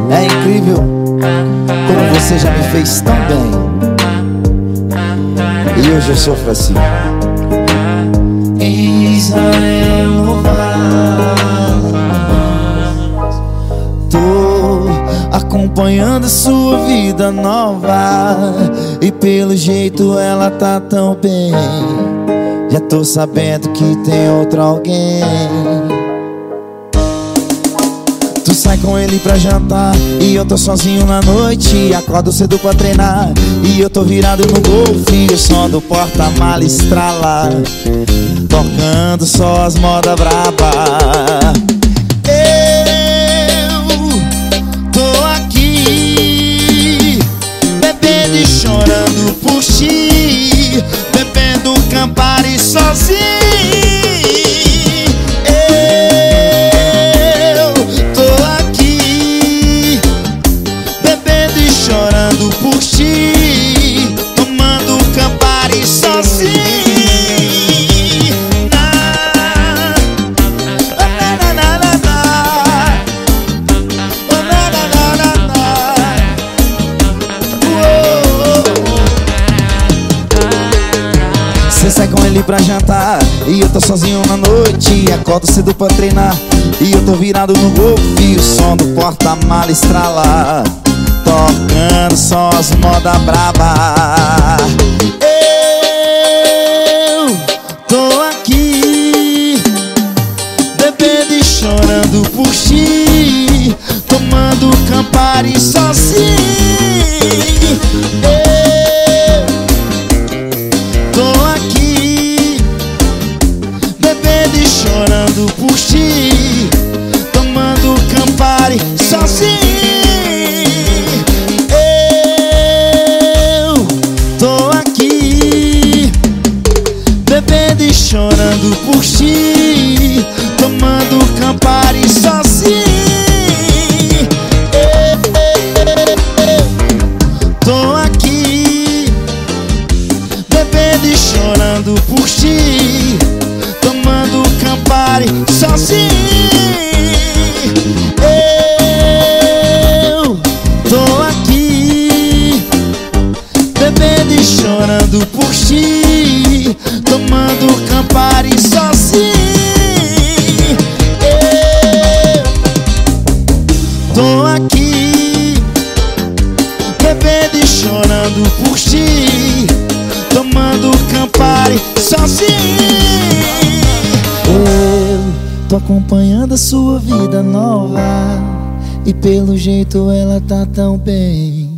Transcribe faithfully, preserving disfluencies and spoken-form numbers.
É incrível como você já me fez tão bem, e hoje eu sofro assim. Israel Novaes, tô acompanhando a sua vida nova, e pelo jeito ela tá tão bem. Já tô sabendo que tem outro alguém. Tu sai com ele pra jantar e eu tô sozinho na noite. Acordo cedo pra treinar e eu tô virado no golfe. O som do porta-mala estrala, tocando só as moda braba. Eu tô aqui bebendo e chorando por ti, bebendo Campari sozinho. Chorando por ti, tomando Campari sozinho. Na, na, na, na, na, na. Oh, na, na, na, na, na. Oh. Cê sai com ele pra jantar e eu tô sozinho na noite. Acordo cedo pra treinar e eu tô virado no golfe. O som do porta-mala estrala, tocando só as moda braba. Eu tô aqui bebendo e chorando por ti, tomando Campari sozinho. Eu tô aqui bebendo e chorando por ti, tomando Campari sozinho. Bebendo e chorando por ti, tomando Campari sozinho. Tô aqui bebendo e chorando por ti, tomando Campari sozinho. Eu tô aqui bebendo e chorando por ti, tomando Campari sozinho. Eu tô aqui bebendo e chorando por ti, tomando Campari sozinho. Eu tô acompanhando a sua vida nova, e pelo jeito ela tá tão bem.